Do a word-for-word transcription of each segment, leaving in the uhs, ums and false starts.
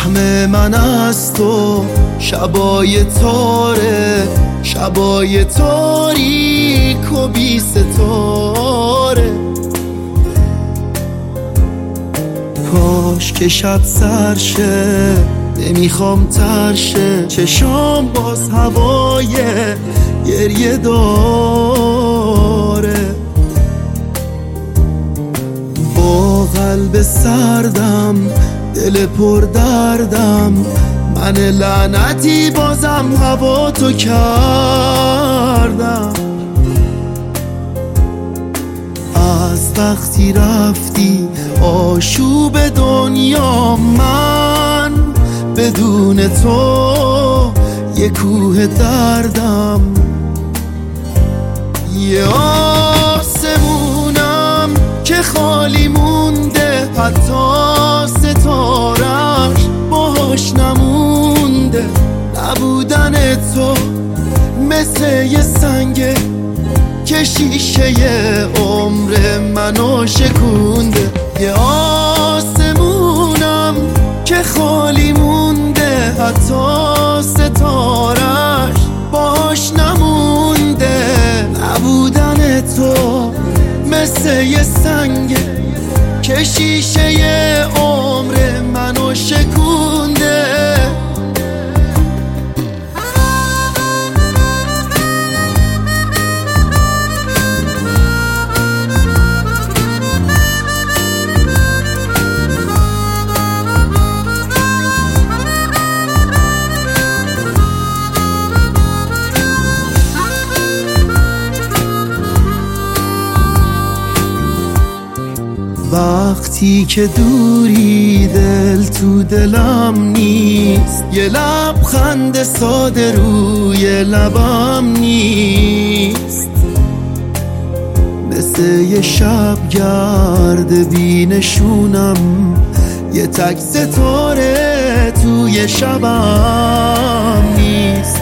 سهم من از تو شبای تاره، شبای تاریک و بی ستاره. کاش که شب سر شه، نمیخوام تر شه، چشام باز هوای گریه داره. با قلب سردم، دل پر دردم، من لعنتی بازم هوا تو کردم. از وقتی رفتی آشوب دنیا، من بدون تو یه کوه دردم. یه آسمونم که خالی مونده، حتی ستارش باهاش نمونده. نبودن تو مثل یه سنگه که شیشه عمر منو شکونده. یه آسمونم که خالی مونده، حتی ستارش باش نمونده. نبودن تو مثل یه سنگه که شیشه عمر منو شکونده. وقتی که دوری دل تو دلم نیست، یه لبخند ساده روی لبم نیست. مثل یه شب گرد بینشونم، یه تک ستاره توی شبم نیست.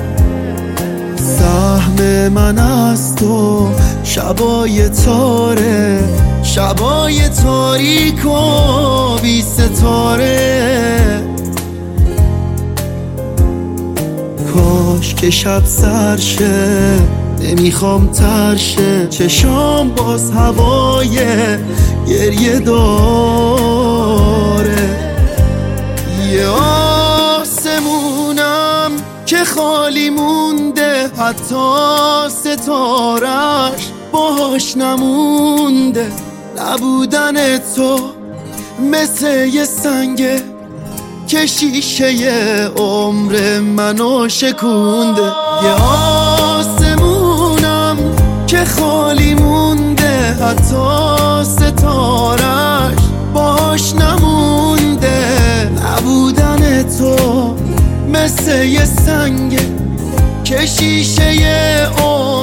سهم من از تو شبای تاره، شبای تاریک و بی ستاره. کاش که شب سر شه، نمیخوام تر شه، چشام باز هوای گریه داره. یه آسمونم که خالی مونده، حتی ستارش باهاش نمونده. نبودن تو مثل یه سنگه که شیشه عمر منو شکونده. یه آسمونم که خالی مونده، حتی ستارش باش نمونده. نبودن تو مثل یه سنگه که شیشه عمر